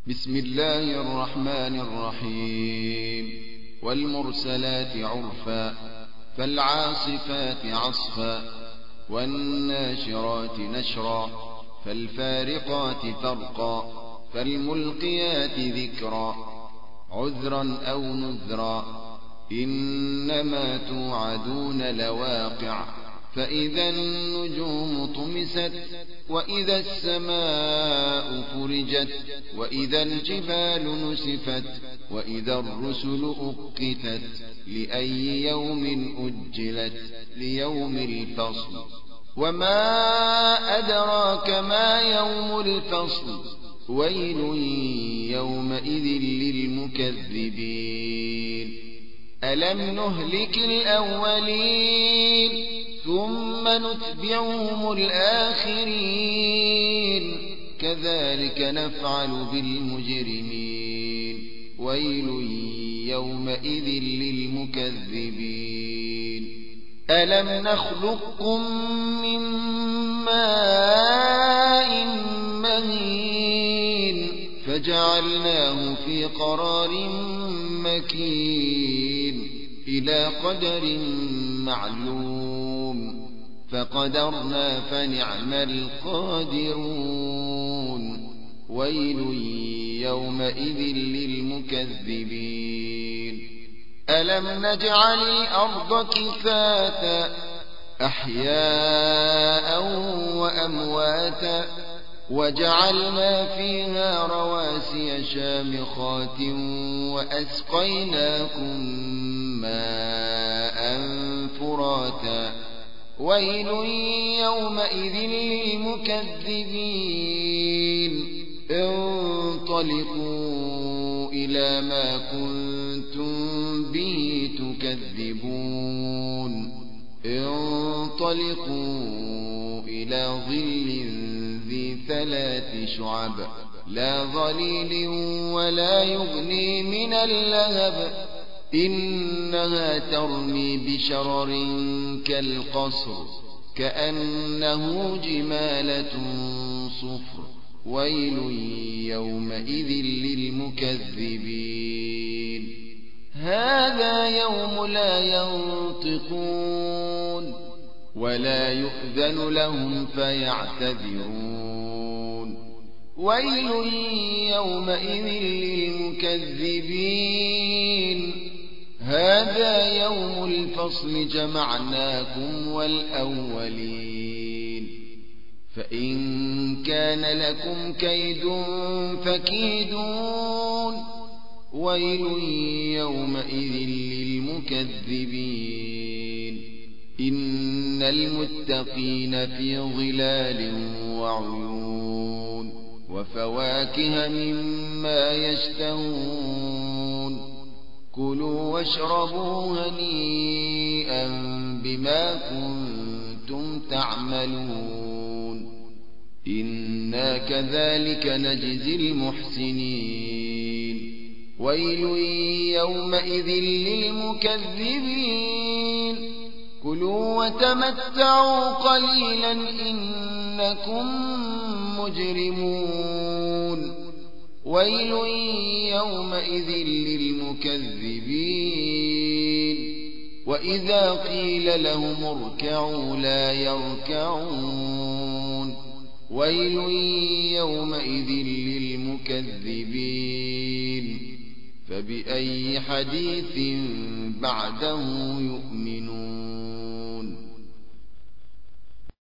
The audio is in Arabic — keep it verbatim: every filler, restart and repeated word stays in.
بسم الله الرحمن الرحيم والمرسلات عرفا فالعاصفات عصفا والناشرات نشرا فالفارقات فرقا فالملقيات ذكرا عذرا أو نذرا إنما توعدون لواقع فإذا النجوم طمست وإذا السماء فرجت وإذا الجبال نسفت وإذا الرسل أقتت لأي يوم أجلت ليوم الفصل وما أدراك ما يوم الفصل ويل يومئذ للمكذبين ألم نهلك الأولين ثم نتبعهم الآخرين كذلك نفعل بالمجرمين ويل يومئذ للمكذبين ألم نخلقكم من ماء مهين فجعلناه في قرار مكين إلى قدر معلوم فقدرنا فنعم القادرون ويل يومئذ للمكذبين ألم نجعل الأرض كفاتا أحياء وأمواتا وجعلنا فيها رواسي شامخات وأسقيناكم ماء فراتا ويل يومئذ للمكذبين انطلقوا إلى ما كنتم به تكذبون انطلقوا إلى ظل ذي ثلاث شعب لا ظليل ولا يغني من اللهب إنها ترمي بشرر كالقصر كأنه جمالة صفر ويل يومئذ للمكذبين هذا يوم لا ينطقون ولا يؤذن لهم فيعتذرون ويل يومئذ للمكذبين هذا يوم الفصل جمعناكم والأولين فإن كان لكم كيد فكيدون ويل يومئذ للمكذبين إن المتقين في ظلال وعيون وفواكه مما يشتهون كلوا واشربوا هنيئا بما كنتم تعملون إنا كذلك نجزي المحسنين ويل يومئذ للمكذبين كلوا وتمتعوا قليلا إنكم مجرمون ويل يومئذ للمكذبين وإذا قيل لهم اركعوا لا يركعون ويل يومئذ للمكذبين فبأي حديث بعده يؤمنون